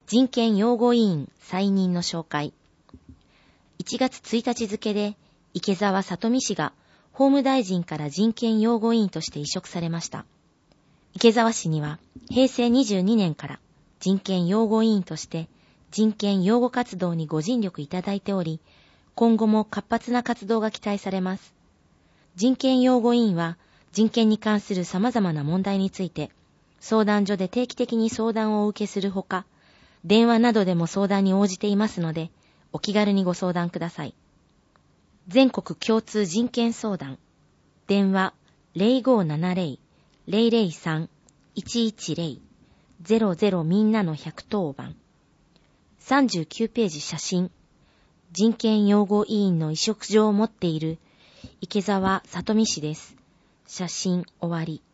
人権擁護委員再任の紹介。1月1日付で池澤聡美氏が法務大臣から人権擁護委員として委嘱されました。池澤氏には平成22年から人権擁護委員として人権擁護活動にご尽力いただいており、今後も活発な活動が期待されます。人権擁護委員は人権に関する様々な問題について相談所で定期的に相談をお受けするほか、電話などでも相談に応じていますので、お気軽にご相談ください。全国共通人権相談。電話 0570-003-110 00みんなの110番。39ページ写真。人権擁護委員の委嘱状を持っている池澤聡美氏です。写真終わり。